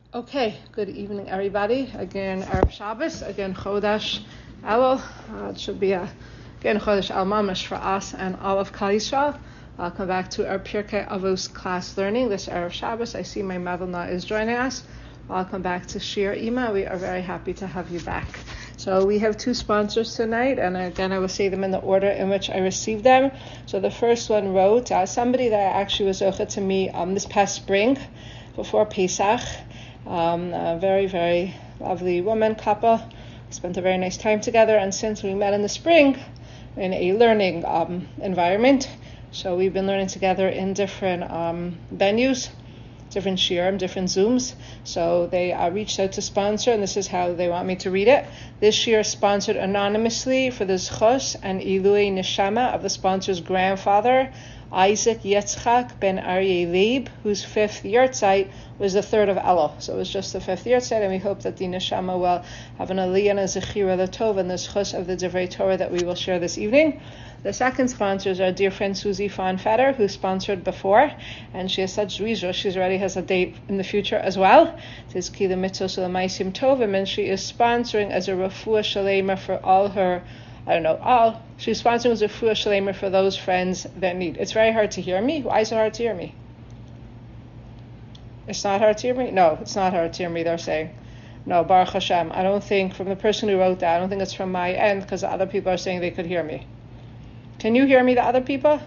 Okay, good evening, everybody. Again, Erev Shabbos. Again, Chodesh Elul. It should be again Chodesh El Mamash for us and all of Klal Yisrael. Welcome back to our Pirkei Avos class learning this Erev Shabbos. I see my Mavilna is joining us. Welcome back to Shir Ima. We are very happy to have you back. So we have two sponsors tonight, and again, I will say them in the order in which I received them. So the first one wrote, somebody that actually was zoche to me this past spring, before Pesach. A very, very lovely woman, couple. We spent a very nice time together, and since we met in the spring in a learning environment, so we've been learning together in different venues, different shiurim, different Zooms. So they reached out to sponsor, and this is how they want me to read it. This year sponsored anonymously for the Zchus and Ilui Neshama of the sponsor's grandfather, Isaac Yitzchak ben Aryeh Leib, whose fifth yahrzeit was the 3rd of Elul. So it was just the 5th yahrzeit, and we hope that the Neshama will have an aliyah and a zechira l'tov and the zchus of the Divrei Torah that we will share this evening. The second sponsors are dear friend Susie Fonfetter, who sponsored before, and she has such zrizah. She already has a date in the future as well. It's Kila Mitzvos U'Lemaisim Tovim, and she is sponsoring as a refuah shalema for all her. She's sponsoring as a refuah shalema for those friends that need. It's very hard to hear me. Why is it hard to hear me? It's not hard to hear me? No, it's not hard to hear me, they're saying. No, Baruch Hashem. I don't think, from the person who wrote that, I don't think it's from my end, because the other people are saying they could hear me. Can you hear me, the other people?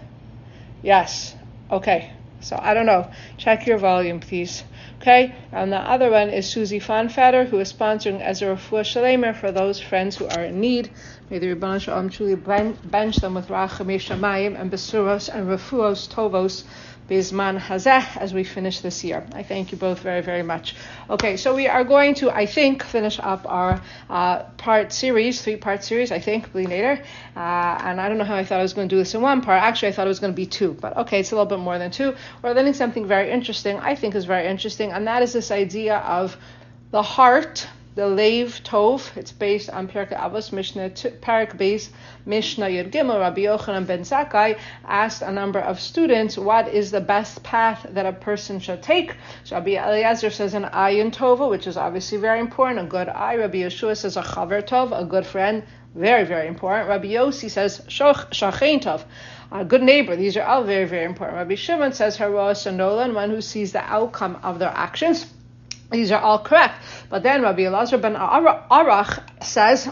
Yes. Okay. So I don't know. Check your volume, please. Okay? And the other one is Susie Fonfetter, who is sponsoring as a refuah shalema for those friends who are in need. May the Rebbeinu Shalom truly bench them with rachamei shamayim and besuros and refuos tovos Bizman Hazeh as we finish this year. I thank you both very, very much. Okay, so we are going to, I think, finish up our three-part series, I think, Bli Nader. And I don't know how I thought I was going to do this in one part. Actually, I thought it was going to be two, but okay, it's a little bit more than two. We're learning something very interesting, I think is very interesting, and that is this idea of the heart, the Leiv Tov. It's based on Pirkei Avos, Mishnah Parak Beis, Mishnah Yud Gimel. Rabbi Yochanan ben Zakkai asked a number of students, what is the best path that a person should take? So Rabbi Eliezer says an ayin tova, which is obviously very important, a good eye. Rabbi Yeshua says a chaver tov, a good friend, very, very important. Rabbi Yossi says shachein tov, a good neighbor. These are all very, very important. Rabbi Shimon says haroah sanolan, one who sees the outcome of their actions. These are all correct. But then Rabbi Elazar ben Arach says,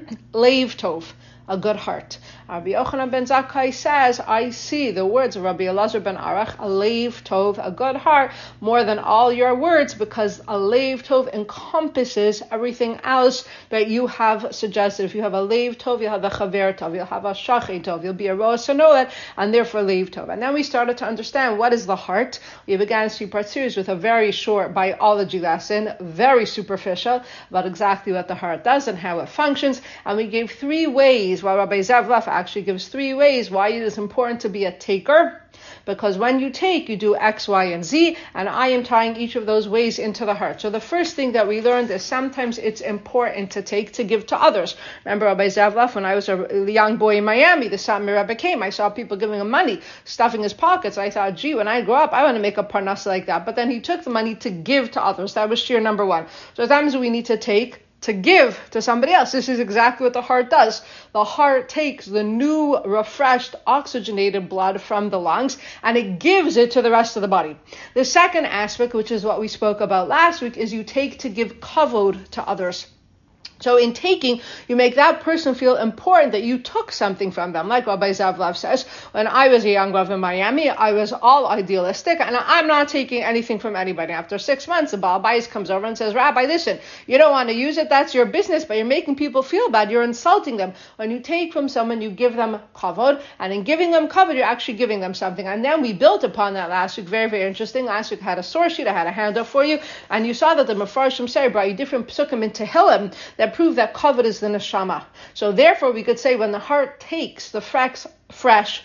Leiv Tov, a good heart. Rabbi Yochanan ben Zakkai says, I see the words of Rabbi Elazar ben Arach, a Leiv Tov, a good heart, more than all your words, because a Leiv Tov encompasses everything else that you have suggested. If you have a Leiv Tov, you'll have a Chaver Tov, you'll have a Shachet Tov, you'll be a Rosh Hanolet, and therefore Leiv Tov. And then we started to understand what is the heart. We began a three-part series with a very short biology lesson, very superficial, about exactly what the heart does and how it functions. And we gave 3 ways, while Rabbi Zavlaf actually gives 3 ways why it is important to be a taker. Because when you take, you do X, Y, and Z, and I am tying each of those ways into the heart. So the first thing that we learned is sometimes it's important to take, to give to others. Remember Rabbi Zavlaf, when I was a young boy in Miami, the Satmar Rebbe came, I saw people giving him money, stuffing his pockets. I thought, gee, when I grow up, I want to make a parnasa like that. But then he took the money to give to others. That was shir number 1. So sometimes we need to take, to give to somebody else. This is exactly what the heart does. The heart takes the new, refreshed, oxygenated blood from the lungs and it gives it to the rest of the body. The second aspect, which is what we spoke about last week, is you take to give kavod to others. So in taking, you make that person feel important that you took something from them. Like Rabbi Zavlav says, when I was a young Rav in Miami, I was all idealistic, and I'm not taking anything from anybody. After 6 months, the Baal Bais comes over and says, Rabbi, listen, you don't want to use it, that's your business, but you're making people feel bad, you're insulting them. When you take from someone, you give them kavod, and in giving them kavod, you're actually giving them something. And then we built upon that last week, very, very interesting. Last week I had a source sheet, I had a handout for you, and you saw that the Mefarshim say, brought you different psukim in Tehillim that prove that kavod is the neshama. So therefore we could say when the heart takes the fresh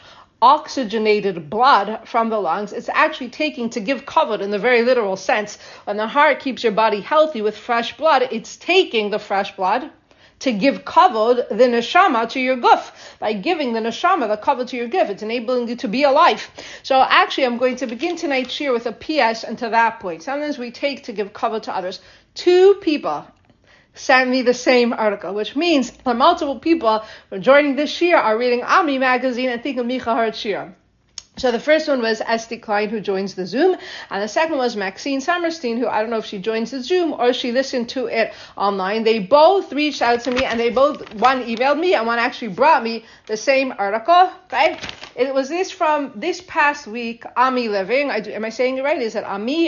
oxygenated blood from the lungs, it's actually taking to give kavod in the very literal sense. When the heart keeps your body healthy with fresh blood, it's taking the fresh blood to give kavod, the neshama, to your guf. By giving the neshama, the kavod to your guf, it's enabling you to be alive. So actually, I'm going to begin tonight's shir with a PS and to that point. Sometimes we take to give kavod to others. 2 people sent me the same article, which means that multiple people who are joining this shir are reading Ami magazine and think of Micha Hart shir. So the first one was Esti Klein, who joins the Zoom, and the second was Maxine Sommerstein, who I don't know if she joins the Zoom or she listened to it online. They both reached out to me, and they both, one emailed me and one actually brought me the same article. Okay, it was this from this past week, Ami Living. Am I saying it right? Is it Ami?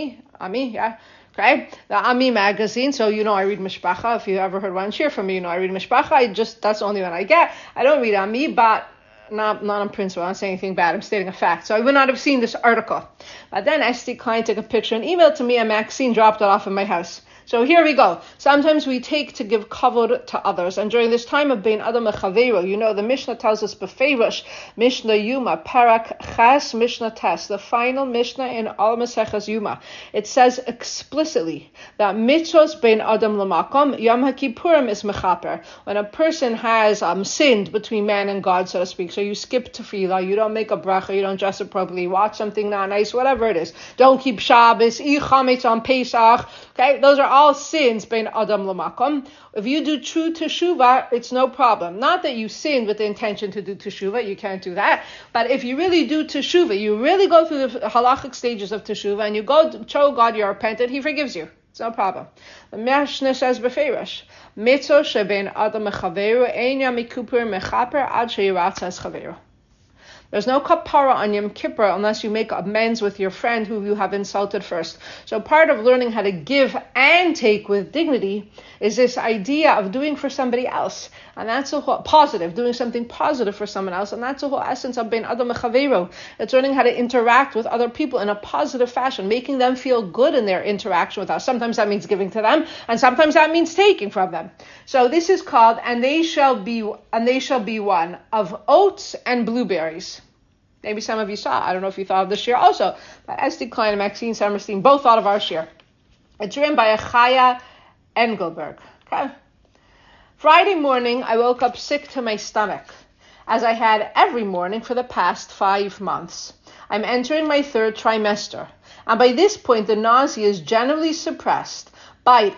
Yeah. Okay, the Ami magazine. So you know I read Mishpacha. If you ever heard one cheer from me, you know I read Mishpacha. That's the only one I get. I don't read Ami, but not on principle. I'm not saying anything bad. I'm stating a fact. So I would not have seen this article. But then Esti Klein took a picture and emailed to me, and Maxine dropped it off in my house. So here we go. Sometimes we take to give kavod to others. And during this time of Bein Adam Mechaveiro, you know, the Mishnah tells us befeirish, Mishnah Yuma, Parak Ches, Mishnah Tes, the final Mishnah in all Maseches Yuma. It says explicitly that mitzvos Bein Adam Lamakom, Yom HaKippurim is mechaper. When a person has sinned between man and God, so to speak, so you skip tefillah, you don't make a bracha, you don't dress appropriately, watch something not nice, whatever it is, don't keep Shabbos, eat chametz on Pesach, okay, those are all sins, bein adam lamakom. If you do true teshuvah, it's no problem. Not that you sinned with the intention to do teshuvah, you can't do that. But if you really do teshuvah, you really go through the halachic stages of teshuvah, and you go to show God you're repentant, He forgives you. It's no problem. The Mishnah says befeirish, mitzvah shebein adam mechaveru ein yom kippur mechaper ad sheyiratzas chaveru. There's no kapara on Yom Kippur unless you make amends with your friend who you have insulted first. So part of learning how to give and take with dignity is this idea of doing for somebody else. And that's a whole positive, doing something positive for someone else. And that's the whole essence of Bein Adam Mechaveiro. It's learning how to interact with other people in a positive fashion, making them feel good in their interaction with us. Sometimes that means giving to them, and sometimes that means taking from them. So this is called, and they shall be one of oats and blueberries. Maybe some of you saw. I don't know if you thought of this shir also. But Esti Klein and Maxine Sommerstein both thought of our shir. It's written by Achaya Engelberg. Okay. Friday morning, I woke up sick to my stomach, as I had every morning for the past 5 months. I'm entering my 3rd trimester, and by this point, the nausea is generally suppressed. Bite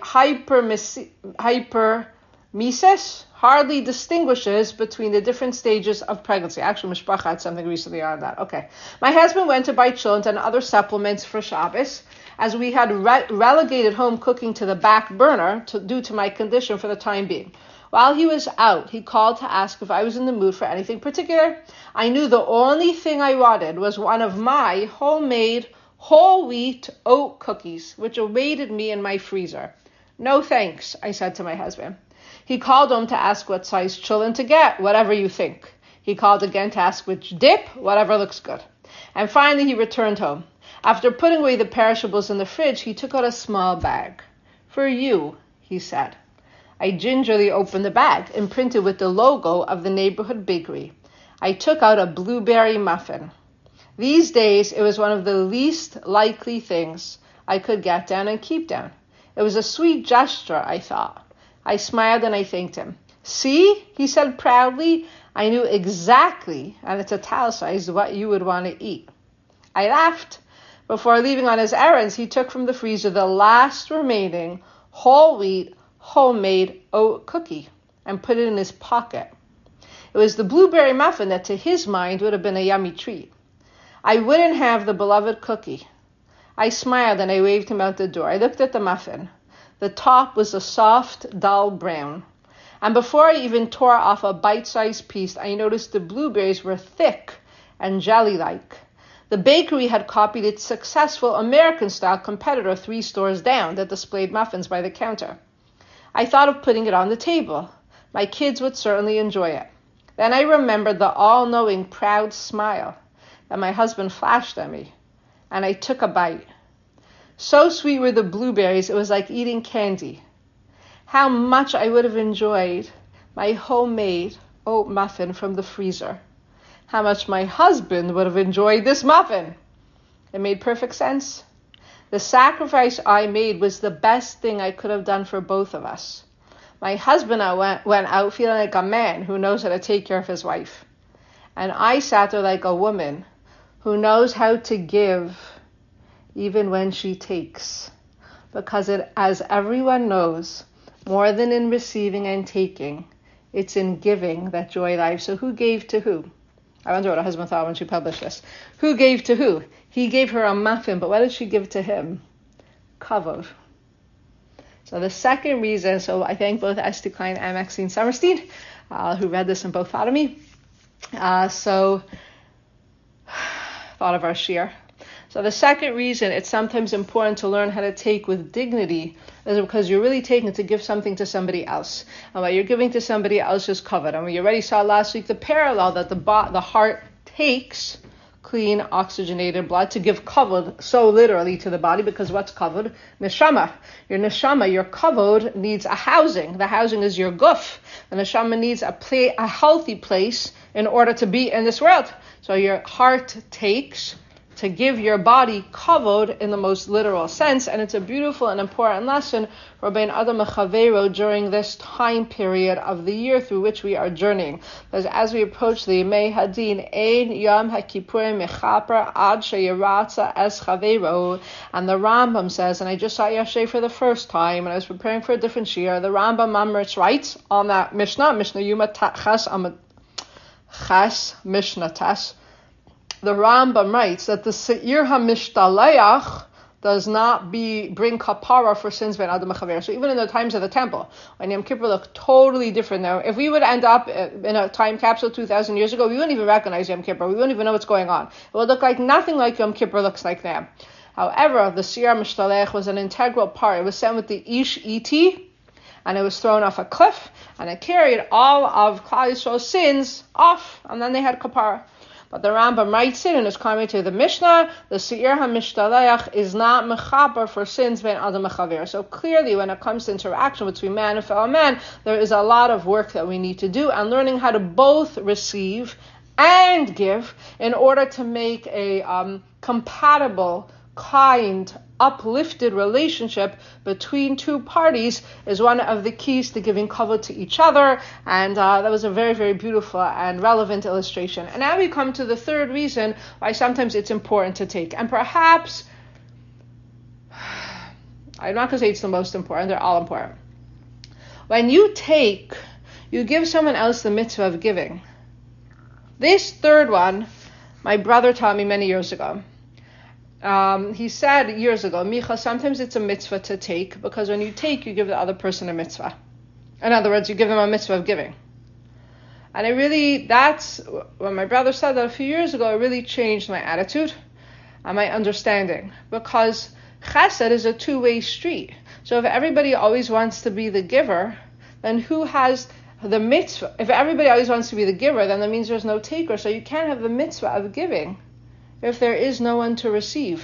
hypermesis hardly distinguishes between the different stages of pregnancy. Actually, Mishpacha had something recently on that. Okay. My husband went to buy chillent and other supplements for Shabbos, as we had relegated home cooking to the back burner due to my condition for the time being. While he was out, he called to ask if I was in the mood for anything particular. I knew the only thing I wanted was one of my homemade whole wheat oat cookies, which awaited me in my freezer. No thanks, I said to my husband. He called home to ask what size chillin to get, whatever you think. He called again to ask which dip, whatever looks good. And finally he returned home. After putting away the perishables in the fridge, he took out a small bag. For you, he said. I gingerly opened the bag, imprinted with the logo of the neighborhood bakery. I took out a blueberry muffin. These days, it was one of the least likely things I could get down and keep down. It was a sweet gesture, I thought. I smiled and I thanked him. See, he said proudly, I knew exactly, and it's italicized, what you would want to eat. I laughed. Before leaving on his errands, he took from the freezer the last remaining whole wheat, homemade oat cookie and put it in his pocket. It was the blueberry muffin that to his mind would have been a yummy treat. I wouldn't have the beloved cookie. I smiled and I waved him out the door. I looked at the muffin. The top was a soft, dull brown. And before I even tore off a bite-sized piece, I noticed the blueberries were thick and jelly-like. The bakery had copied its successful American-style competitor 3 stores down that displayed muffins by the counter. I thought of putting it on the table. My kids would certainly enjoy it. Then I remembered the all-knowing, proud smile that my husband flashed at me, and I took a bite. So sweet were the blueberries, it was like eating candy. How much I would have enjoyed my homemade oat muffin from the freezer. How much my husband would have enjoyed this muffin. It made perfect sense. The sacrifice I made was the best thing I could have done for both of us. My husband went out feeling like a man who knows how to take care of his wife. And I sat there like a woman who knows how to give even when she takes. Because as everyone knows, more than in receiving and taking, it's in giving that joy lies. So who gave to who? I wonder what her husband thought when she published this. Who gave to who? He gave her a muffin, but what did she give to him? Kavod. So the second reason, so I thank both Esti Klein and Maxine Summerstein, who read this and both thought of me. Thought of our shir. So the second reason it's sometimes important to learn how to take with dignity is because you're really taking to give something to somebody else. And what you're giving to somebody else is covered. And we already saw last week the parallel that the heart takes clean, oxygenated blood to give kavod so literally to the body, because what's kavod? Neshama. Your neshama, your kavod needs a housing. The housing is your guf. The neshama needs a healthy place in order to be in this world. So your heart takes to give your body kavod in the most literal sense, and it's a beautiful and important lesson for Bein Adam Mechaveiro during this time period of the year through which we are journeying. Because as we approach the Yemei Hadin, Ein Yom HaKippurim Mechaper Ad Sheyiratza Es Chaveiro, and the Rambam says, and I just saw it yesterday for the first time, and I was preparing for a different shir, the Rambam Mamritz writes on that Mishnah Yuma Ches Amud Ches Mishnah Tes. The Rambam writes that the Seir HaMishtalayach does not bring kapara for sins ben Adam Mechaver. So even in the times of the temple, when Yom Kippur looked totally different now, if we would end up in a time capsule 2,000 years ago, we wouldn't even recognize Yom Kippur. We wouldn't even know what's going on. It would look like nothing like Yom Kippur looks like now. However, the Seir HaMishtalayach was an integral part. It was sent with the Ish Iti, and it was thrown off a cliff, and it carried all of Klal Yisrael's sins off, and then they had kapara. But the Rambam writes it in his commentary to the Mishnah, the Seir HaMishtalayach is not mechaber for sins ben Adam Mechaver. So clearly when it comes to interaction between man and fellow man, there is a lot of work that we need to do, and learning how to both receive and give in order to make a compatible, kind, uplifted relationship between two parties is one of the keys to giving kavod to each other, and that was a very, very beautiful and relevant illustration. And now we come to the third reason why sometimes it's important to take, and perhaps, I'm not going to say it's the most important, they're all important. When you take, you give someone else the mitzvah of giving. This third one, my brother taught me many years ago. He said years ago, Micha, sometimes it's a mitzvah to take, because when you take, you give the other person a mitzvah. In other words, you give them a mitzvah of giving. And that's, when my brother said that a few years ago, it really changed my attitude and my understanding. Because chesed is a two-way street. So if everybody always wants to be the giver, then who has the mitzvah? If everybody always wants to be the giver, then that means there's no taker. So you can't have the mitzvah of giving if there is no one to receive.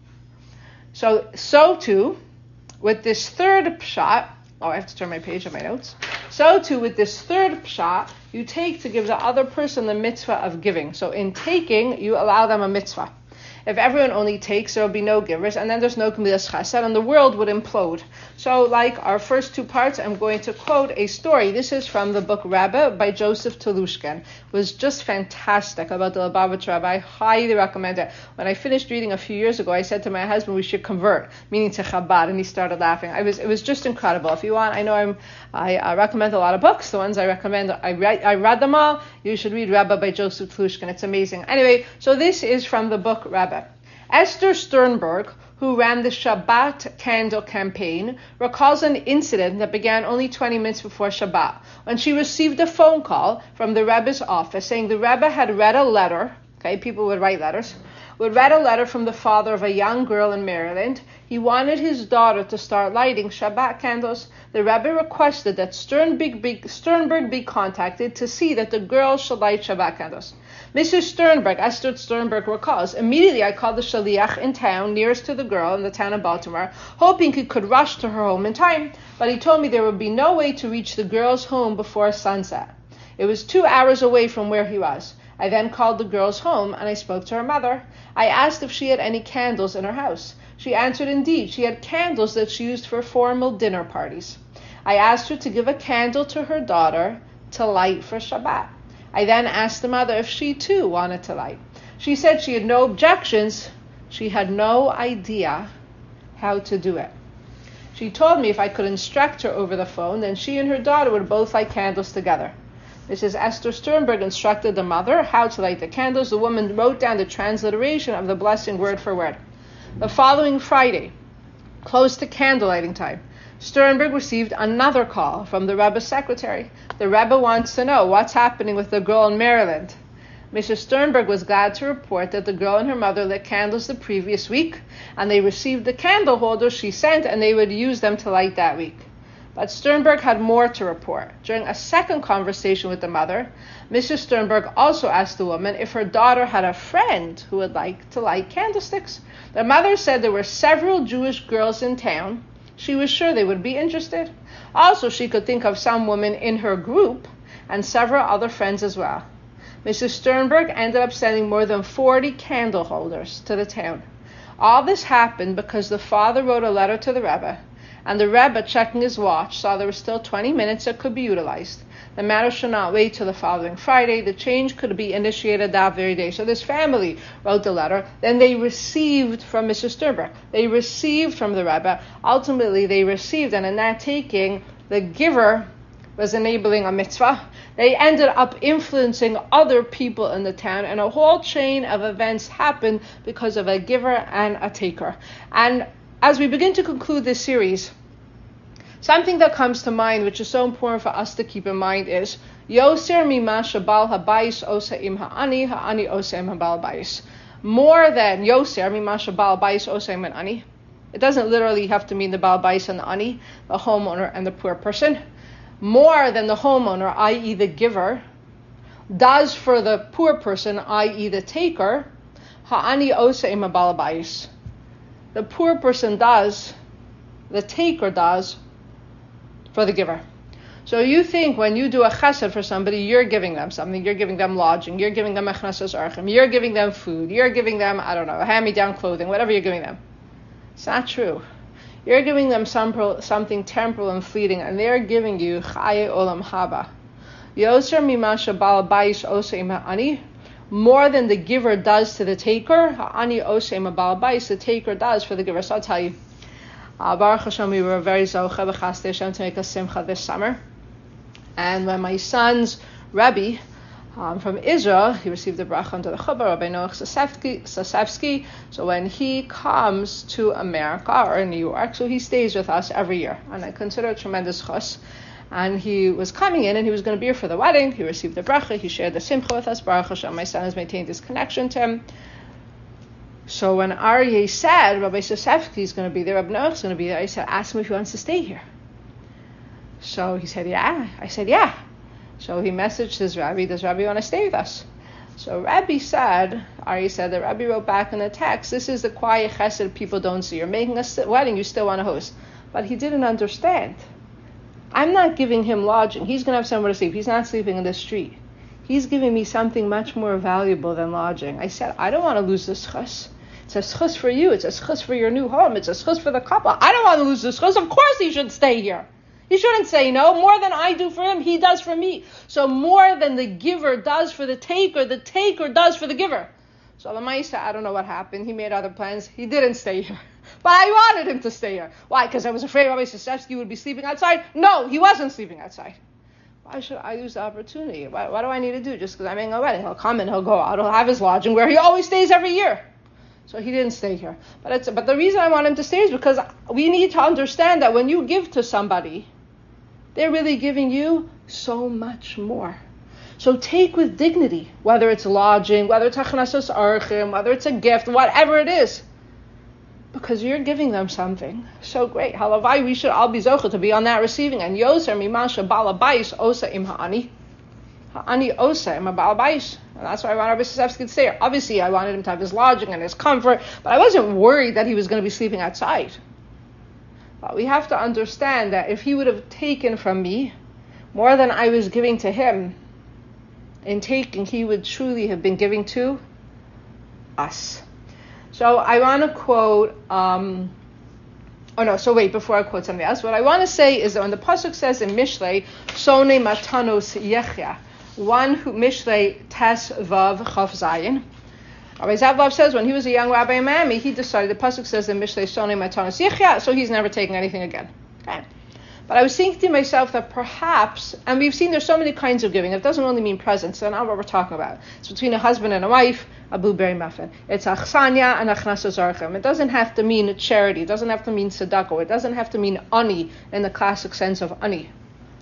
So too, with this third pshat, I have to turn my page on my notes. So too, with this third pshat, you take to give the other person the mitzvah of giving. So in taking, you allow them a mitzvah. If everyone only takes, there will be no givers, and then there's no Gemilas Chesed, and the world would implode. So, like our first two parts, I'm going to quote a story. This is from the book Rebbe by Joseph Telushkin. It was just fantastic about the Lubavitch Rebbe. I highly recommend it. When I finished reading a few years ago, I said to my husband, we should convert, meaning to Chabad, and he started laughing. It was just incredible. If you want, I know I recommend a lot of books. The ones I recommend, I read them all. You should read Rebbe by Joseph Telushkin. It's amazing. Anyway, so this is from the book Rebbe. Esther Sternberg, who ran the Shabbat candle campaign, recalls an incident that began only 20 minutes before Shabbat, when she received a phone call from the Rebbe's office saying the Rebbe had read a letter, people would write letters, read a letter from the father of a young girl in Maryland. He wanted his daughter to start lighting Shabbat candles. The Rebbe requested that Sternberg be contacted to see that the girl should light Shabbat candles. Mrs. Sternberg, Esther Sternberg recalls, immediately I called the shaliach in town, nearest to the girl in the town of Baltimore, hoping he could rush to her home in time, but he told me there would be no way to reach the girl's home before sunset. It was 2 hours away from where he was. I then called the girl's home and I spoke to her mother. I asked if she had any candles in her house. She answered indeed, she had candles that she used for formal dinner parties. I asked her to give a candle to her daughter to light for Shabbat. I then asked the mother if she too wanted to light. She said she had no objections. She had no idea how to do it. She told me if I could instruct her over the phone, then she and her daughter would both light candles together. Mrs. Esther Sternberg instructed the mother how to light the candles. The woman wrote down the transliteration of the blessing word for word. The following Friday, close to candle lighting time, Sternberg received another call from the Rebbe's secretary. The Rebbe wants to know what's happening with the girl in Maryland. Mrs. Sternberg was glad to report that the girl and her mother lit candles the previous week, and they received the candle holders she sent, and they would use them to light that week. But Sternberg had more to report. During a second conversation with the mother, Mrs. Sternberg also asked the woman if her daughter had a friend who would like to light candlesticks. The mother said there were several Jewish girls in town. She was sure they would be interested. Also, she could think of some women in her group and several other friends as well. Mrs. Sternberg ended up sending more than 40 candle holders to the town. All this happened because the father wrote a letter to the Rebbe, and the Rebbe, checking his watch, saw there were still 20 minutes that could be utilized. The matter should not wait till the following Friday. The change could be initiated that very day. So this family wrote the letter. Then they received from Mrs. Sternberg. They received from the Rebbe. Ultimately, they received, and in that taking, the giver was enabling a mitzvah. They ended up influencing other people in the town, and a whole chain of events happened because of a giver and a taker. And as we begin to conclude this series, something that comes to mind, which is so important for us to keep in mind, is Yoser mima shebal habayis osa im ha'ani, ha'ani osa im habal bayis. More than Yoser mima shebal bayis osa im ha'ani. It doesn't literally have to mean the bal bayis and the ani, the homeowner and the poor person. More than the homeowner, i.e. the giver, does for the poor person, i.e. the taker, ha'ani osa im habal bayis. The poor person does, the taker does, for the giver. So you think when you do a chesed for somebody, you're giving them something. You're giving them lodging. You're giving them echnasas archim. You're giving them food. You're giving them, hand-me-down clothing, whatever you're giving them. It's not true. You're giving them something temporal and fleeting, and they're giving you chaye olam haba. Yoser mima shebal bayis osa im ha'ani. More than the giver does to the taker, ha'ani osa im habal bayis, the taker does for the giver. So I'll tell you, Baruch Hashem, we were very zoche b'chasdei Hashem to make a simcha this summer. And when my son's Rebbe from Israel, he received the bracha under the chuppah, Rabbi Noach Sasevsky. So when he comes to America or New York, so he stays with us every year. And I consider it tremendous chus. And he was coming in and he was going to be here for the wedding. He received the bracha. He shared the simcha with us. Baruch Hashem, my son has maintained his connection to him. So when Aryeh said Rabbi Sasevsky is going to be there, Rabbi Noach is going to be there, I said, ask him if he wants to stay here. So he said, yeah. I said, yeah. So he messaged his Rabbi, does Rabbi want to stay with us? So Rabbi said, Aryeh said that Rabbi wrote back in the text, this is the quiet chesed people don't see. You're making a wedding, you still want to host. But he didn't understand. I'm not giving him lodging. He's going to have somewhere to sleep. He's not sleeping in the street. He's giving me something much more valuable than lodging. I said, I don't want to lose this chus. It's a schus for you. It's a schus for your new home. It's a schus for the couple. I don't want to lose this schus. Of course he should stay here. He shouldn't say no. More than I do for him, he does for me. So more than the giver does for the taker does for the giver. So the Maisa, I don't know what happened. He made other plans. He didn't stay here. But I wanted him to stay here. Why? Because I was afraid Rabbi Sasevsky would be sleeping outside? No, he wasn't sleeping outside. Why should I use the opportunity? What do I need to do? Just because I'm in a wedding. He'll come and he'll go out. He'll have his lodging where he always stays every year. So he didn't stay here. But the reason I want him to stay is because we need to understand that when you give to somebody, they're really giving you so much more. So take with dignity, whether it's lodging, whether it's achnasas archim, whether it's a gift, whatever it is. Because you're giving them something so great. Halavai, we should all be zocha to be on that receiving end. Yoser mimasha balabais osa im ha'ani. Ha'ani osa im balabais. And that's why I wanted Rabbi Sasevsky to stay here. Obviously, I wanted him to have his lodging and his comfort, but I wasn't worried that he was going to be sleeping outside. But we have to understand that if he would have taken from me more than I was giving to him, in taking, he would truly have been giving to us. So I want to quote a Oh no, so wait, before I quote something else, what I want to say is that when the Pasuk says in Mishlei, Sone Matanos Yechya, one who, Mishlei Tes Vav Chaf Zayin, Rabbi Zavlov says when he was a young rabbi in Miami, he decided, the Pasuk says in Mishlei Sone Matanos Yechya, so he's never taking anything again. Okay. But I was thinking to myself that perhaps, and we've seen there's so many kinds of giving, it doesn't only mean presents, that's not what we're talking about. It's between a husband and a wife, a blueberry muffin. It's achsanya and achnasa zarchim. It doesn't have to mean charity, it doesn't have to mean tzedakah, it doesn't have to mean ani in the classic sense of ani.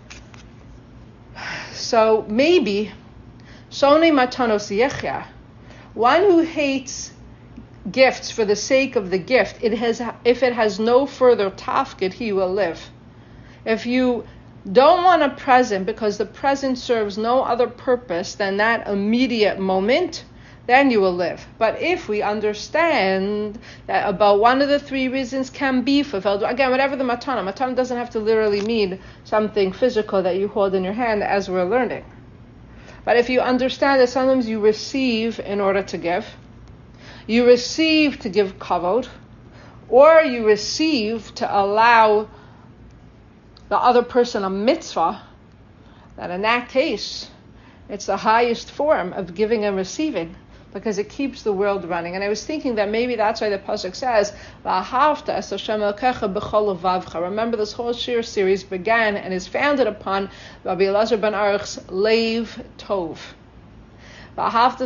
So maybe, sone matanos yechya, one who hates gifts for the sake of the gift, if it has no further tafkid, he will live. If you don't want a present because the present serves no other purpose than that immediate moment, then you will live. But if we understand that about one of the three reasons can be fulfilled, again, whatever the matana doesn't have to literally mean something physical that you hold in your hand as we're learning. But if you understand that sometimes you receive in order to give, you receive to give kavod, or you receive to allow the other person a mitzvah, that in that case, it's the highest form of giving and receiving, because it keeps the world running. And I was thinking that maybe that's why the pasuk says, "V'ahavta es Hashem Elokecha b'chol levavcha." Remember, this whole shir series began and is founded upon Rabbi Elazar ben Aruch's Leiv Tov. Perhaps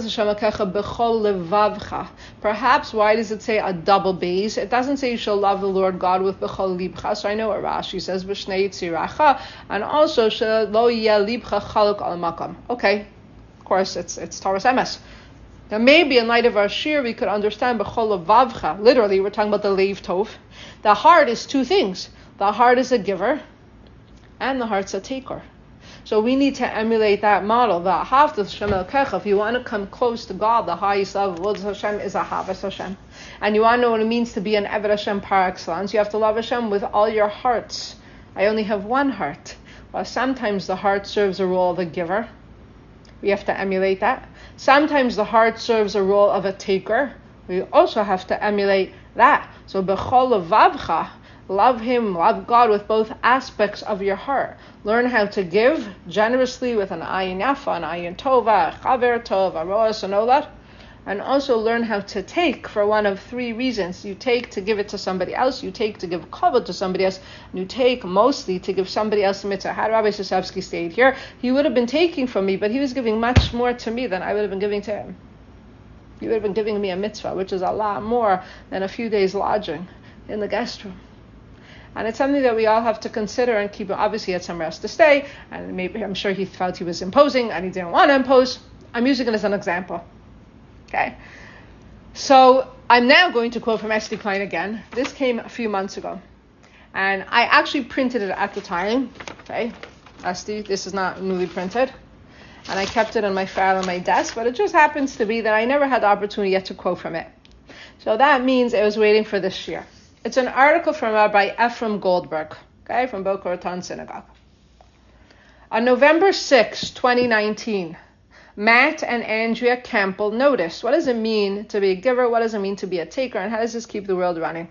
why does it say a double base? It doesn't say you shall love the Lord God with b'chol libcha. So I know what Rashi says, b'shnei tziracha, and also shelo yeh libcha chaluk al makam. Okay, of course it's Torah's emes. Now maybe in light of our shir we could understand b'chol levavcha. Literally, we're talking about the leiv tov. The heart is two things. The heart is a giver, and the heart's a taker. So we need to emulate that model. If you want to come close to God, the highest level of Hashem is Ahavas Hashem. And you want to know what it means to be an Eved Hashem par excellence. You have to love Hashem with all your hearts. I only have one heart. Well, sometimes the heart serves a role of a giver. We have to emulate that. Sometimes the heart serves a role of a taker. We also have to emulate that. So b'chol levavcha, love Him, love God with both aspects of your heart. Learn how to give generously with an ayin yafa, an ayin tova, a chaver tov, a roas, and all that. And also learn how to take for one of three reasons. You take to give it to somebody else, you take to give kavod to somebody else, and you take mostly to give somebody else a mitzvah. Had Rabbi Sosavsky stayed here, he would have been taking from me, but he was giving much more to me than I would have been giving to him. He would have been giving me a mitzvah, which is a lot more than a few days lodging in the guest room. And it's something that we all have to consider and keep. Obviously, he had somewhere else to stay, and maybe I'm sure he felt he was imposing, and he didn't want to impose. I'm using it as an example. Okay, so I'm now going to quote from Esti Klein again. This came a few months ago, and I actually printed it at the time. Okay, Esti, this is not newly printed, and I kept it on my file on my desk. But it just happens to be that I never had the opportunity yet to quote from it. So that means I was waiting for this year. It's an article from Rabbi Ephraim Goldberg, okay, from Boca Raton Synagogue. On November 6, 2019, Matt and Andrea Campbell noticed, what does it mean to be a giver, what does it mean to be a taker, and how does this keep the world running?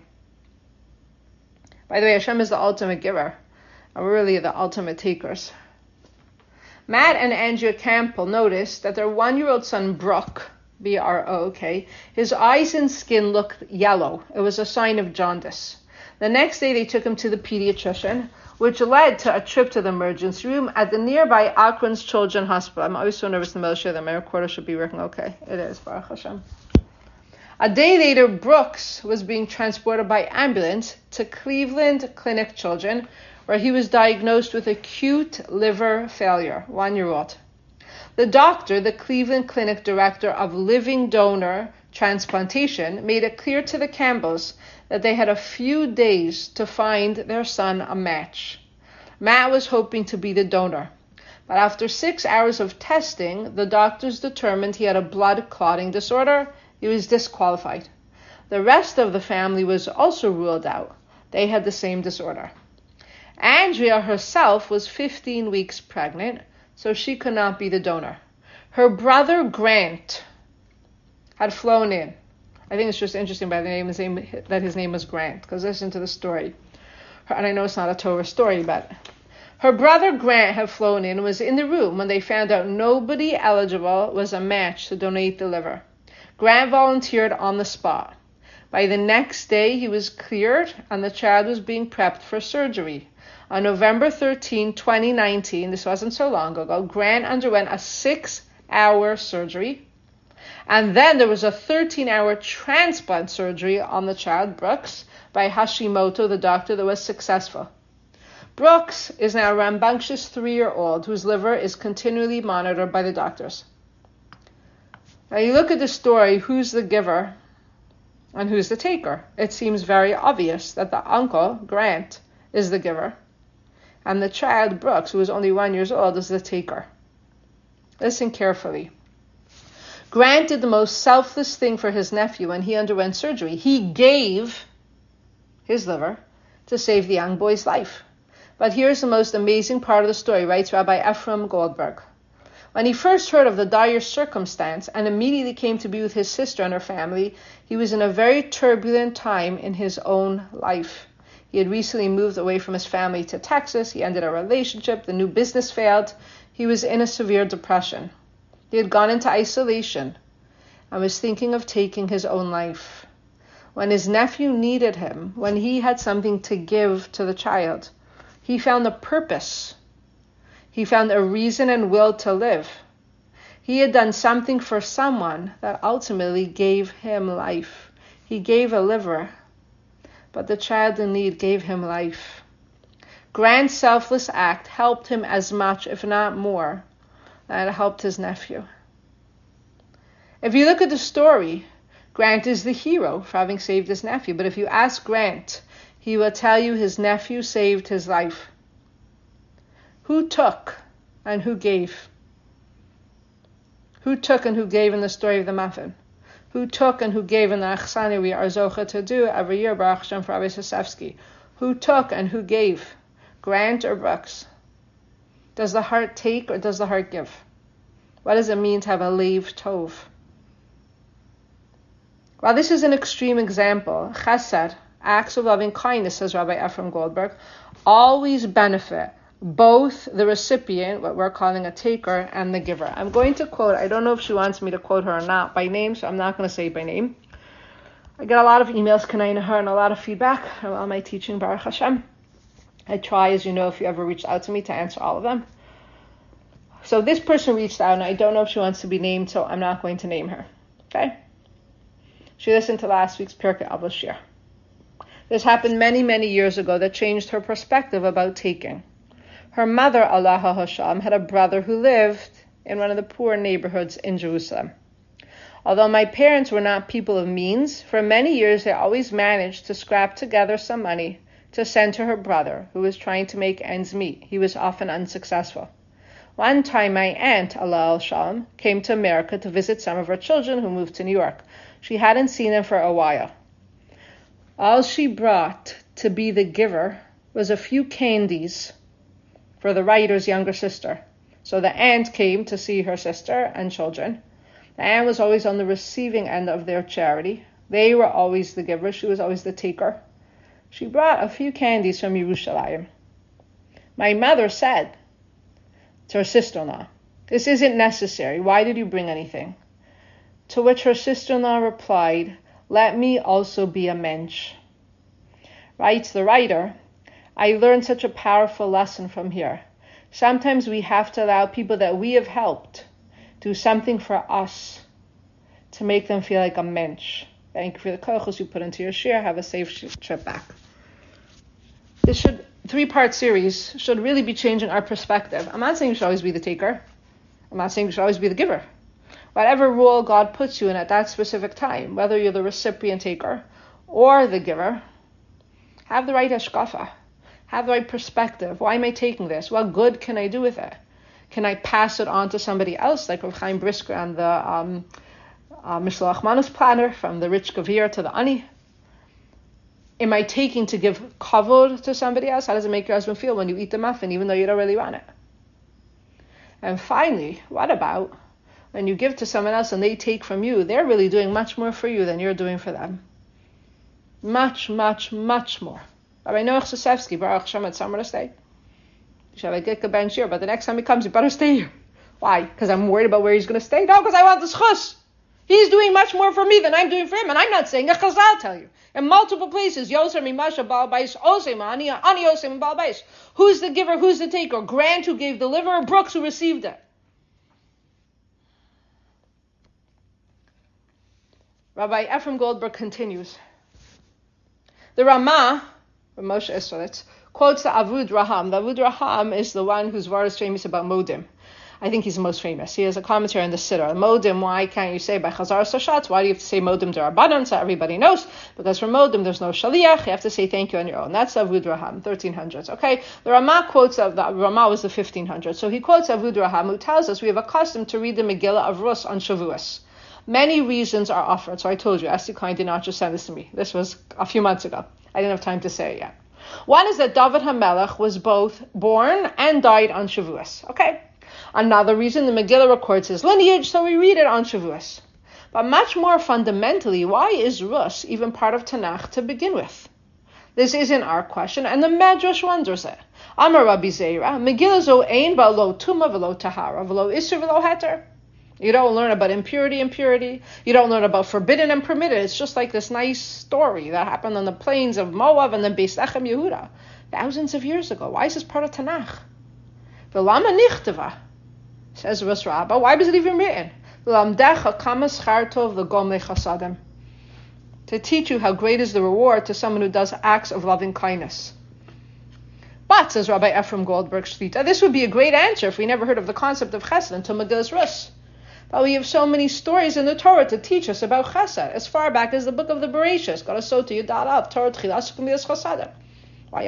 By the way, Hashem is the ultimate giver, and we're really the ultimate takers. Matt and Andrea Campbell noticed that their 1-year-old son, Brooke, B-R-O-K, his eyes and skin looked yellow. It was a sign of jaundice. The next day they took him to the pediatrician, which led to a trip to the emergency room at the nearby Akron's Children's Hospital. I'm always so nervous in the middle of the show that my recorder should be working okay. It is, Baruch Hashem. A day later, Brooks was being transported by ambulance to Cleveland Clinic Children, where he was diagnosed with acute liver failure, 1-year-old. The doctor, the Cleveland Clinic director of living donor transplantation, made it clear to the Campbells that they had a few days to find their son a match. Matt was hoping to be the donor, but after 6 hours of testing, the doctors determined he had a blood clotting disorder. He was disqualified. The rest of the family was also ruled out. They had the same disorder. Andrea herself was 15 weeks pregnant, so she could not be the donor. Her brother Grant had flown in. I think it's just interesting by the name that his name was Grant, because listen to the story. And I know it's not a Torah story, but her brother Grant had flown in and was in the room when they found out nobody eligible was a match to donate the liver. Grant volunteered on the spot. By the next day, he was cleared and the child was being prepped for surgery. On November 13, 2019, this wasn't so long ago, Grant underwent a 6-hour surgery. And then there was a 13-hour transplant surgery on the child, Brooks, by Hashimoto, the doctor that was successful. Brooks is now a rambunctious 3-year-old whose liver is continually monitored by the doctors. Now you look at the story, who's the giver and who's the taker? It seems very obvious that the uncle, Grant, is the giver, and the child, Brooks, who is only 1 year old, is the taker. Listen carefully. Grant did the most selfless thing for his nephew when he underwent surgery. He gave his liver to save the young boy's life. But here's the most amazing part of the story, writes Rabbi Ephraim Goldberg. When he first heard of the dire circumstance and immediately came to be with his sister and her family, he was in a very turbulent time in his own life. He had recently moved away from his family to Texas. He ended a relationship. The new business failed. He was in a severe depression. He had gone into isolation and was thinking of taking his own life. When his nephew needed him, when he had something to give to the child, he found a purpose. He found a reason and will to live. He had done something for someone that ultimately gave him life. He gave a liver, but the child in need gave him life. Grant's selfless act helped him as much, if not more, than it helped his nephew. If you look at the story, Grant is the hero for having saved his nephew. But if you ask Grant, he will tell you his nephew saved his life. Who took and who gave? Who took and who gave in the story of the muffin? Who took and who gave in the Achsani we are zocha to do every year, Baruch Hashem, for Rabbi Sosevsky? Who took and who gave? Grant or Brooks? Does the heart take or does the heart give? What does it mean to have a leiv tov? While this is an extreme example, chesed, acts of loving kindness, says Rabbi Ephraim Goldberg, always benefit both the recipient, what we're calling a taker, and the giver. I'm going to quote, I don't know if she wants me to quote her or not by name, so I'm not going to say it by name. I get a lot of emails, Kanai her, and a lot of feedback from all my teaching, Baruch Hashem. I try, as you know, if you ever reached out to me, to answer all of them. So this person reached out, and I don't know if she wants to be named, so I'm not going to name her. Okay? She listened to last week's Pirkei Avos Shir. This happened many, many years ago that changed her perspective about taking. Her mother, Allah HaHasham, had a brother who lived in one of the poor neighborhoods in Jerusalem. Although my parents were not people of means, for many years they always managed to scrap together some money to send to her brother, who was trying to make ends meet. He was often unsuccessful. One time my aunt, Allah HaShalom, came to America to visit some of her children who moved to New York. She hadn't seen them for a while. All she brought to be the giver was a few candies for the writer's younger sister. So the aunt came to see her sister and children. The aunt was always on the receiving end of their charity. They were always the giver. She was always the taker. She brought a few candies from Yerushalayim. My mother said to her sister-in-law, "This isn't necessary. Why did you bring anything?" To which her sister-in-law replied, "Let me also be a mensch." Writes the writer, I learned such a powerful lesson from here. Sometimes we have to allow people that we have helped do something for us to make them feel like a mensch. Thank you for the kochos you put into your share. Have a safe trip back. This 3-part series should really be changing our perspective. I'm not saying you should always be the taker. I'm not saying you should always be the giver. Whatever role God puts you in at that specific time, whether you're the recipient taker or the giver, have the right hashkafa. Have the right perspective. Why am I taking this? What good can I do with it? Can I pass it on to somebody else, like Rav Chaim Brisker and the Mishloach Manos planner, from the rich Gavir to the Ani? Am I taking to give kavod to somebody else? How does it make your husband feel when you eat the muffin, even though you don't really want it? And finally, what about when you give to someone else and they take from you? They're really doing much more for you than you're doing for them. Much, much, much more. Rabbi Noach Sosevsky, Baruch Hashem, at summer to stay. Shall I get a bench here? But the next time he comes, you better stay here. Why? Because I'm worried about where he's going to stay? No, because I want the schus. He's doing much more for me than I'm doing for him, and I'm not saying it, because I'll tell you. In multiple places, Yoser Mimasha Baal Bais, Osem, Ani Osem Baal Bais. Who's the giver, who's the taker? Grant who gave the liver, Brooks who received it. Rabbi Ephraim Goldberg continues. The Ramah, Moshe Israelitz, quotes the Avud Raham. The Avud Raham is the one whose word is famous about Modim. I think he's the most famous. He has a commentary on the Siddur. Modim, why can't you say by Chazar Sashatz? Why do you have to say Modim Darabanan? So everybody knows. Because for Modim, there's no Shaliach. You have to say thank you on your own. That's Avud Raham, 1300s. Okay? The Ramah quotes, the Ramah was the 1500s. So he quotes Avud Raham, who tells us we have a custom to read the Megillah of Rus on Shavuos. Many reasons are offered. So I told you, Esti Klein did not just send this to me. This was a few months ago. I didn't have time to say it yet. One is that David HaMelech was both born and died on Shavuos. Okay? Another reason, the Megillah records his lineage, so we read it on Shavuos. But much more fundamentally, why is Rus even part of Tanakh to begin with? This isn't our question, and the Medrash wonders it. Amar Rabbi Zeira, Megillah zo ein v'lo tuma v'lo tahara v'lo isur v'lo heter. You don't learn about impurity. You don't learn about forbidden and permitted. It's just like this nice story that happened on the plains of Moab and then Beis Lechem Yehuda, thousands of years ago. Why is this part of Tanakh? V'lama nichtava, says Rus Rabbah. Why was it even written? To teach you how great is the reward to someone who does acts of loving kindness. But, says Rabbi Ephraim Goldberg Shlita, this would be a great answer if we never heard of the concept of chesed until Megillas Rus. But we have so many stories in the Torah to teach us about chesed, as far back as the book of the Bereshis. Got a sota Yudal Av, Torah Tchilas Kumidas Chasadim. We need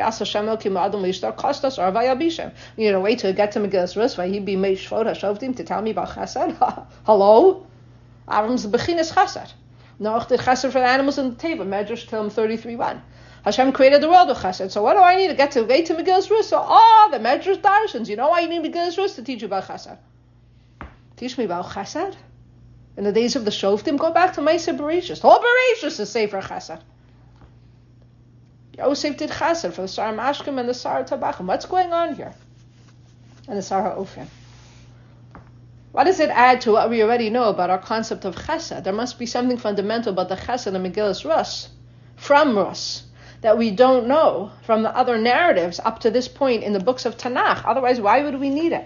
to wait till we get to Megillas Rus, why he be made shvot hashovtim to tell me about chesed? Hello? Avram's the bechinas chesed. Noach did chesed for the animals in the table. Medrash Tehillim 33:1. Hashem created the world with chesed. So what do I need to get to wait to Megillas Rus? So, the Medrash Darshans. You know why you need Megillas Rus? To teach you about chesed. Teach me about chesed? In the days of the shoftim, go back to Ma'aseh Bereshis. The whole Bereshis is Sefer Chesed. Yosef did chesed for the Sar Mashkim and the Sar Tabachim. What's going on here? And the Sar HaOfim. What does it add to what we already know about our concept of chesed? There must be something fundamental about the chesed and Megillas Rus, from Rus, that we don't know from the other narratives up to this point in the books of Tanakh. Otherwise, why would we need it?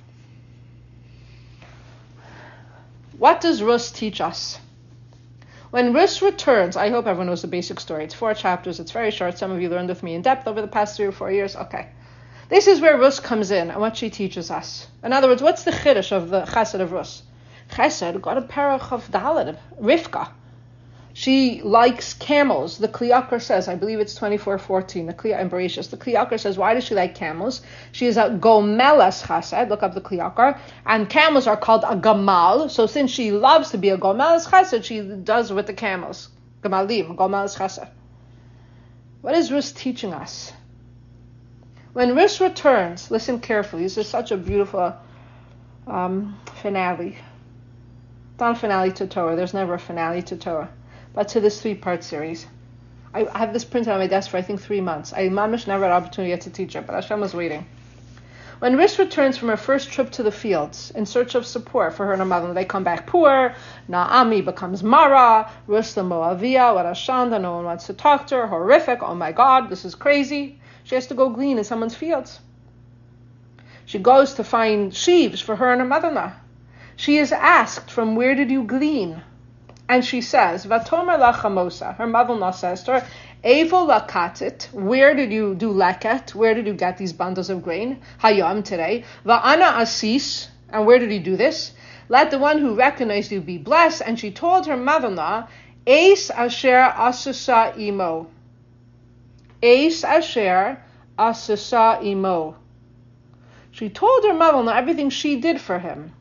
What does Rus teach us? When Rus returns, I hope everyone knows the basic story. It's 4 chapters. It's very short. Some of you learned with me in depth over the past 3 or 4 years. Okay. This is where Rus comes in and what she teaches us. In other words, what's the chiddush of the chesed of Rus? Chesed got a parach of Dalet, Rivka. She likes camels. The Kli Yakar says, I believe it's 24:14, the Kli and Bereshis. The Kli Yakar says, why does she like camels? She is a gomelas chesed, look up the Kli Yakar, and camels are called a gamal. So since she loves to be a gomelas chesed, she does with the camels. Gamalim, gomelas chesed. What is Rus teaching us? When Rus returns, listen carefully, this is such a beautiful finale. It's not a finale to Torah, there's never a finale to Torah. But to this 3-part series. I have this printed on my desk for I think 3 months. I mamish never had an opportunity yet to teach it, but Hashem was waiting. When Rus returns from her first trip to the fields in search of support for her and her mother, they come back poor. Naomi becomes Mara. Rus the Moavia, what a shanda, no one wants to talk to her. Horrific, oh my God, this is crazy. She has to go glean in someone's fields. She goes to find sheaves for her and her mother-in-law. She is asked, from where did you glean? And she says, Vatomer la chamosa, her mother-in-law says to her, Evo lakatit, where did you do leket? Where did you get these bundles of grain? Hayom, today. Va'ana asis, and where did you do this? Let the one who recognized you be blessed. And she told her mother-in-law, Eis asher asusa imo. Eis asher asusa imo. She told her mother-in-law everything she did for him.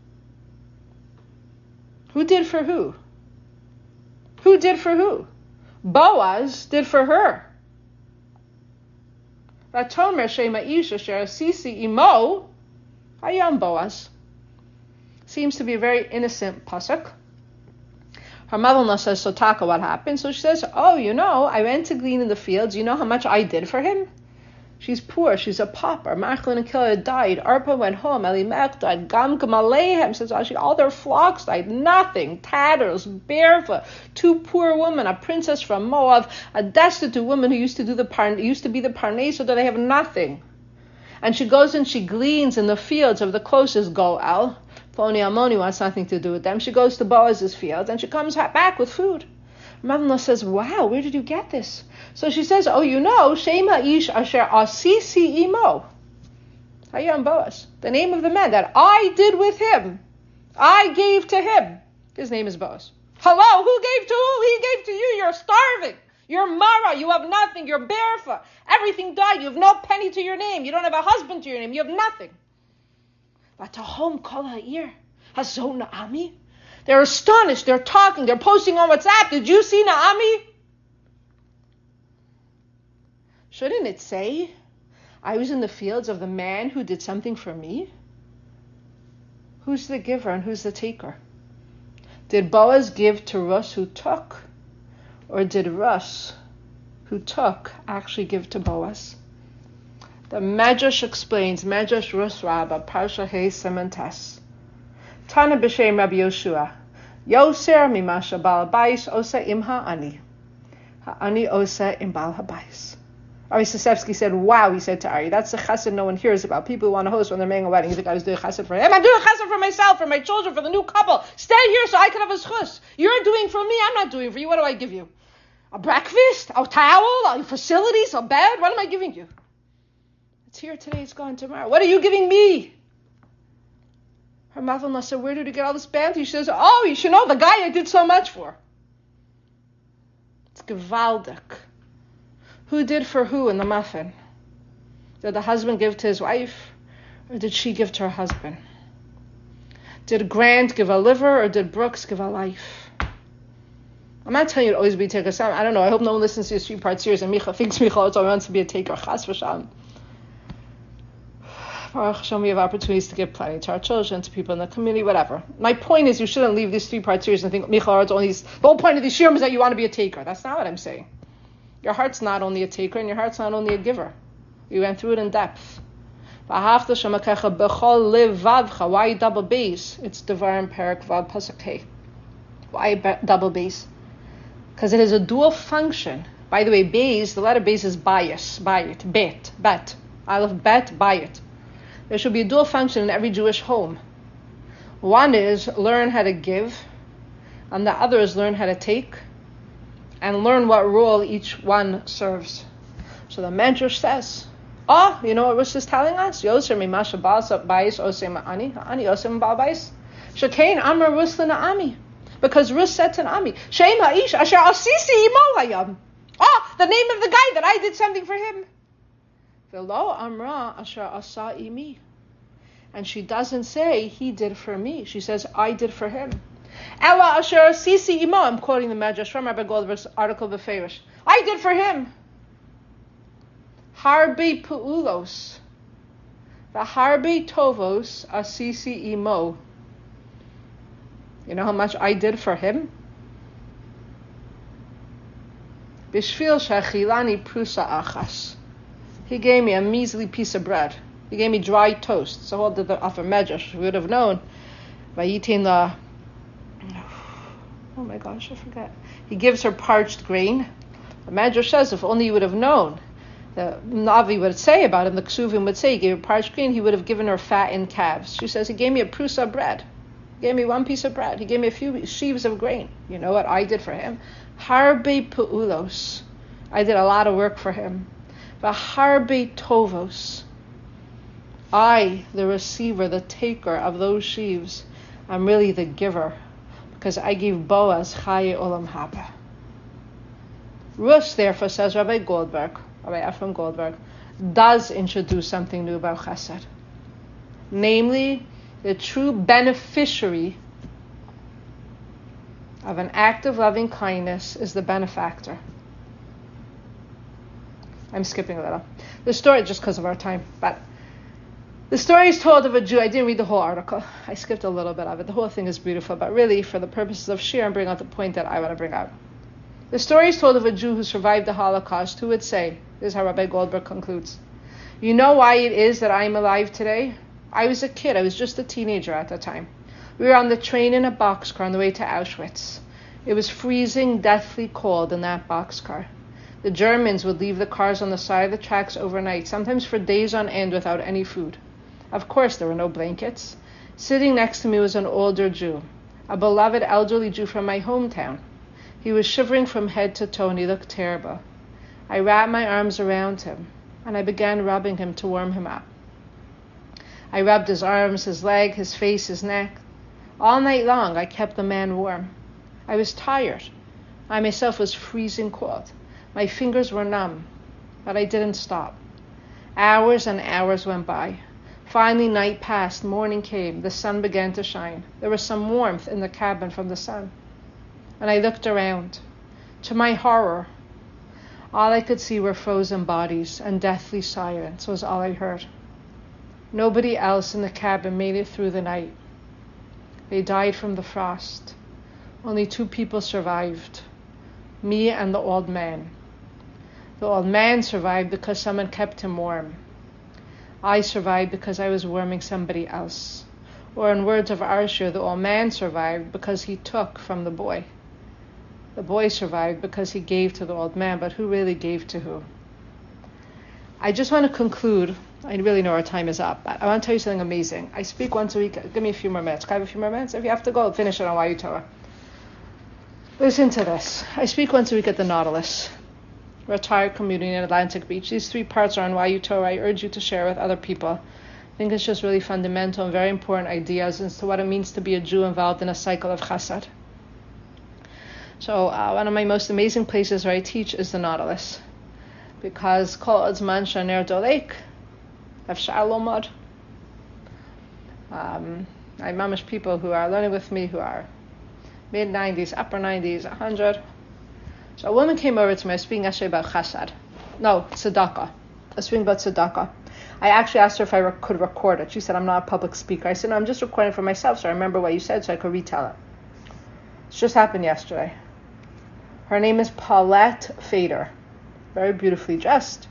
Who did for who? Who did for who? Boaz did for her. Vatomer shema isha sher sisi imo. Hayam Boaz. Seems to be a very innocent pasuk. Her mother-in-law says, so Taka, what happened? So she says, oh, I went to glean in the fields. You know how much I did for him? She's poor. She's a pauper. Machlon and Kilah died. Arpa went home. Elimelech died. Gam Gamalehem says, all their flocks died. Nothing. Tatters, barefoot. 2 poor women. A princess from Moab. A destitute woman who used to be the Parnes, so that they have nothing. And she goes and she gleans in the fields of the closest Goel. Ploni Almoni wants nothing to do with them. She goes to Boaz's field and she comes back with food. Mother-in-law says, wow, where did you get this? So she says, Shema Ish Asher Asisi Imo. Hayam Boaz. The name of the man that I did with him. I gave to him. His name is Boaz. Hello, who gave to who? He gave to you. You're starving. You're Mara. You have nothing. You're barefoot. Everything died. You have no penny to your name. You don't have a husband to your name. You have nothing. But to home kol ha'ir hazon Naami. They're astonished. They're talking. They're posting on WhatsApp. Did you see Naami? Shouldn't it say, I was in the fields of the man who did something for me? Who's the giver and who's the taker? Did Boaz give to Rus who took? Or did Rus who took actually give to Boaz? The Medrash explains, Medrash Rus Rabbah, Parsha Hey Semantes. Tana b'shem Rabbi Yoshua, Yoser mimasha bal habayis osa im ha'ani. Ha'ani osa im bal habayis. Ari Sisevsky said, wow, he said to Ari, that's the chesed no one hears about. People who want to host when they're making a wedding. You think I was doing chesed for him? I'm doing chesed for myself, for my children, for the new couple. Stay here so I can have a schus. You're doing for me, I'm not doing for you. What do I give you? A breakfast? A towel? A facilities? A bed? What am I giving you? It's here today, it's gone tomorrow. What are you giving me? Her mother-in-law said, where did you get all this bounty? She says, oh, you should know the guy I did so much for. It's gewaldig. Who did for who in the muffin? Did the husband give to his wife? Or did she give to her husband? Did Grant give a liver or did Brooks give a life? I'm not telling you to always be a taker. I don't know. I hope no one listens to this 3-part series and Micha thinks Micha also wants to be a taker. Chas v'shalom. Baruch Hashem, we have opportunities to give plenty to our children, to people in the community, whatever. My point is you shouldn't leave this 3-part series and think, Micha, the whole point of these shiurim is that you want to be a taker. That's not what I'm saying. Your heart's not only a taker and your heart's not only a giver. We went through it in depth. Why double base? It's Devarim Perek Vav Pasuk Hey. Why double base? Because it is a dual function. By the way, base, the letter base is bias, bayit, bet. Aleph bet, bayit. There should be a dual function in every Jewish home. One is learn how to give, and the other is learn how to take, and learn what role each one serves. So the Medrash says, you know what Rus is telling us? Yoser mimasha ba'is osem ani osem ba'bais. Shekain amar Rus l'na'ami. Because Rus said to Naami, Shem ha'ish asher asisi imo hayam. The name of the guy that I did something for him. V'lo amra asher asa imi. And she doesn't say, he did for me. She says, I did for him. Ella asher asisi imo. I'm quoting the Medrash from Rabbi Goldberg's article Beferish. I did for him. Harbe pu'ulos. V'harbe tovos asisi imo. You know how much I did for him? Bishvil shechilani prusa achas. He gave me a measly piece of bread. He gave me dry toast. So what did the offer Medrash? We would have known. Vayitin the... Oh my gosh, I forgot. He gives her parched grain. The Medrash says, if only you would have known. The Navi would say about him, the Ksuvim would say, he gave her parched grain, he would have given her fattened calves. She says, he gave me a prusa bread. He gave me one piece of bread. He gave me a few sheaves of grain. You know what I did for him? Harbe pu'ulos. I did a lot of work for him. V'harbe tovos. I, the receiver, the taker of those sheaves, I'm really the giver. Because I gave Boaz chaye olam haba. Rus, therefore, says Rabbi Ephraim Goldberg, does introduce something new about chesed. Namely, the true beneficiary of an act of loving kindness is the benefactor. I'm skipping a little. The story, just because of our time, but The story is told of a Jew. I didn't read the whole article. I skipped a little bit of it. The whole thing is beautiful, but really, for the purposes of shir, I'm bringing out the point that I want to bring out. The story is told of a Jew who survived the Holocaust who would say, this is how Rabbi Goldberg concludes, you know why it is that I'm alive today? I was a kid. I was just a teenager at the time. We were on the train in a boxcar on the way to Auschwitz. It was freezing, deathly cold in that boxcar. The Germans would leave the cars on the side of the tracks overnight, sometimes for days on end without any food. Of course, there were no blankets. Sitting next to me was an older Jew, a beloved elderly Jew from my hometown. He was shivering from head to toe and he looked terrible. I wrapped my arms around him and I began rubbing him to warm him up. I rubbed his arms, his leg, his face, his neck. All night long I kept the man warm. I was tired. I myself was freezing cold. My fingers were numb, but I didn't stop. Hours and hours went by. Finally, night passed, morning came, the sun began to shine. There was some warmth in the cabin from the sun. And I looked around. To my horror, all I could see were frozen bodies, and deathly silence was all I heard. Nobody else in the cabin made it through the night. They died from the frost. Only 2 people survived, me and the old man. The old man survived because someone kept him warm. I survived because I was warming somebody else. Or in words of Arshir, the old man survived because he took from the boy. The boy survived because he gave to the old man, but who really gave to who? I just want to conclude. I really know our time is up, but I want to tell you something amazing. I speak once a week. Give me a few more minutes. Can I have a few more minutes? If you have to go, finish it on YU Torah. Listen to this. I speak once a week at the Nautilus, retired community in Atlantic Beach. These 3 parts are on YU Torah. I urge you to share with other people. I think it's just really fundamental and very important ideas as to what it means to be a Jew involved in a cycle of chesed. So one of my most amazing places where I teach is the Nautilus, because kol azman shaner dolek, efshar lomod. I mamish people who are learning with me who are mid-90s, upper 90s, 100. So a woman came over to me. I was speaking actually about chesed. No, tzedakah. I was speaking about tzedakah. I actually asked her if I could record it. She said, I'm not a public speaker. I said, no, I'm just recording for myself so I remember what you said so I could retell it. It just happened yesterday. Her name is Paulette Fader. Very beautifully dressed.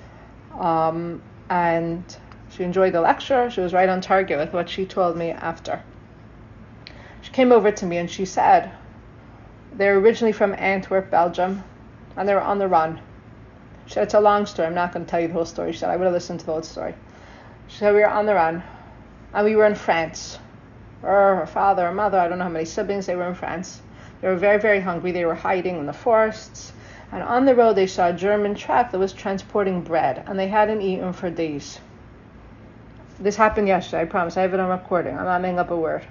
And she enjoyed the lecture. She was right on target with what she told me after. She came over to me and she said, they're originally from Antwerp, Belgium, and they were on the run. She said, it's a long story. I'm not going to tell you the whole story. She said, I would have listened to the whole story. She said, we were on the run, and we were in France. Her father, her mother, I don't know how many siblings, they were in France. They were very, very hungry. They were hiding in the forests. And on the road, they saw a German truck that was transporting bread, and they hadn't eaten for days. This happened yesterday, I promise. I have it on recording. I'm not making up a word.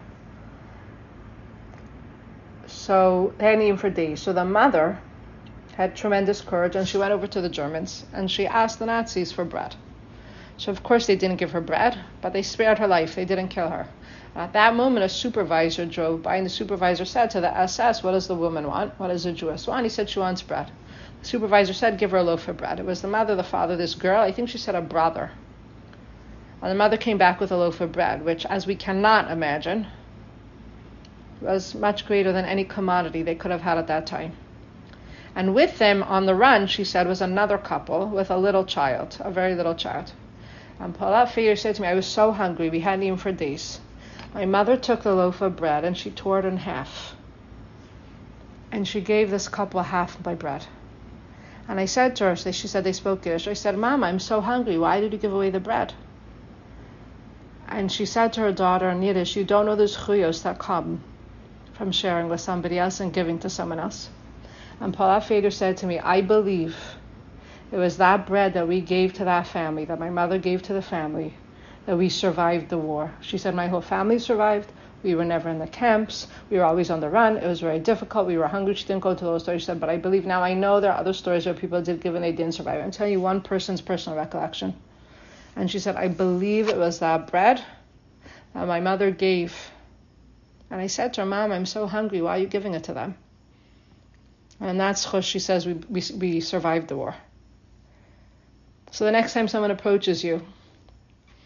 So they hadn't eaten for days. So the mother had tremendous courage, and she went over to the Germans, and she asked the Nazis for bread. So of course they didn't give her bread, but they spared her life. They didn't kill her. At that moment, a supervisor drove by, and the supervisor said to the SS, what does the woman want? What does the Jewess want? He said she wants bread. The supervisor said, give her a loaf of bread. It was the mother, the father, this girl, I think she said a brother. And the mother came back with a loaf of bread, which, as we cannot imagine, was much greater than any commodity they could have had at that time. And with them on the run, she said, was another couple with a little child, a very little child. And Paulette Fader said to me, I was so hungry, we hadn't eaten for days. My mother took the loaf of bread and she tore it in half. And she gave this couple half of my bread. And I said to her, she said they spoke Yiddish. I said, Mom, I'm so hungry. Why did you give away the bread? And she said to her daughter in Yiddish, you don't know the zchuyos that come from sharing with somebody else and giving to someone else. And Paulette Fader said to me, I believe it was that bread that we gave to that family, that my mother gave to the family, that we survived the war. She said, my whole family survived. We were never in the camps. We were always on the run. It was very difficult. We were hungry. She didn't go to those stories. She said, but I believe now, I know there are other stories where people did give and they didn't survive. I'm telling you one person's personal recollection. And she said, I believe it was that bread that my mother gave. And I said to her, Mom, I'm so hungry. Why are you giving it to them? And that's how she says we survived the war. So the next time someone approaches you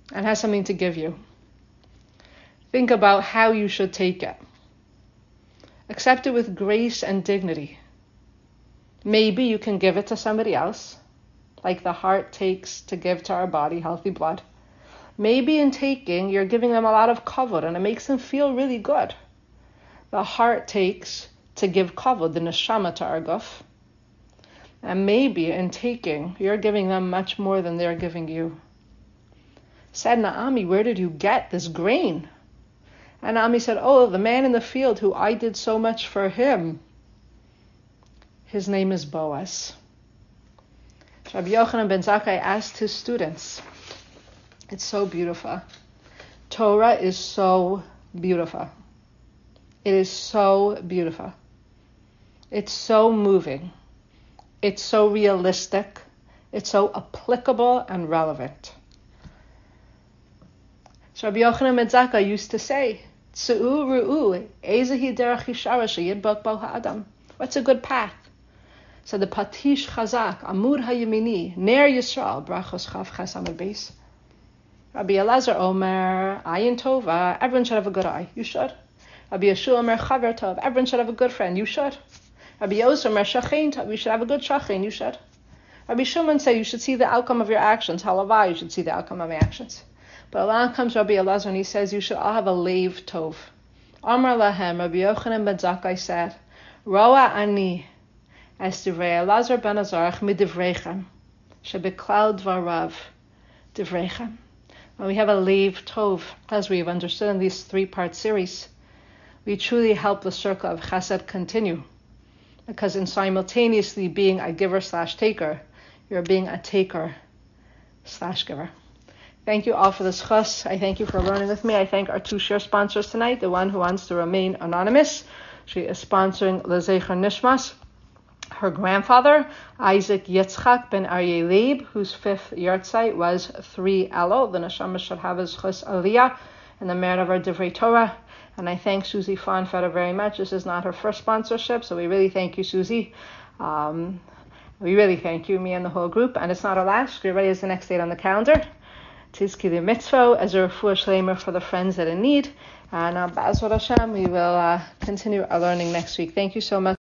and has something to give you. Think about how you should take it. Accept it with grace and dignity. Maybe you can give it to somebody else, like the heart takes to give to our body healthy blood. Maybe in taking, you're giving them a lot of kavod, and it makes them feel really good. The heart takes to give kavod, the neshama, to our guf. And maybe in taking, you're giving them much more than they're giving you. Said Naomi, where did you get this grain? And Naomi said, oh, the man in the field who I did so much for him. His name is Boaz. Rabbi Yochanan ben Zakkai asked his students, it's so beautiful. Torah is so beautiful. It is so beautiful. It's so moving. It's so realistic. It's so applicable and relevant. So Rabbi Yochanan ben Zakkai used to say, Tzu'u ru'u, ezehi derech yishara sheyidbak bo ha'adam. What's a good path? So the patish chazak, amud hayemini, ner Yisrael, brachos chav ches amud beis. Rabbi Elazar Omer, ayin tova, everyone should have a good eye. You should. Rabbi Yeshua Omer, chaver tov, everyone should have a good friend. You should. Rabbi Yosef Omer, shachein tov, you should have a good shachein. You should. Rabbi Shimon said you should see the outcome of your actions. Halavai, you should see the outcome of your actions. But along comes Rabbi Elazar and he says you should all have a leiv tov. Amar lahem, Rabbi Yochanan ben Zakkai said, Roa ani, es divrei Elazar ben Azarach midivrechem, shebeklal dvarav divrechem. When we have a leiv tov, as we've understood in these 3-part series, we truly help the circle of chesed continue. Because in simultaneously being a giver/taker, you're being a taker/giver. Thank you all for this chus. I thank you for learning with me. I thank our 2 share sponsors tonight. The one who wants to remain anonymous. She is sponsoring Lezecher Nishmas. Her grandfather, Isaac Yitzchak ben Aryeh Leib, whose 5th yahrzeit was 3 Elul. The neshama should have his chus aliyah and the merit of our divrei Torah. And I thank Susie Fonfeder very much. This is not her first sponsorship, so we really thank you, Susie. We really thank you, me and the whole group. And it's not our last. Get ready as the next date on the calendar. Tizki the mitzvah as a refuah shleimer for the friends that are in need. And Ba'ezrat Hashem, we will continue our learning next week. Thank you so much.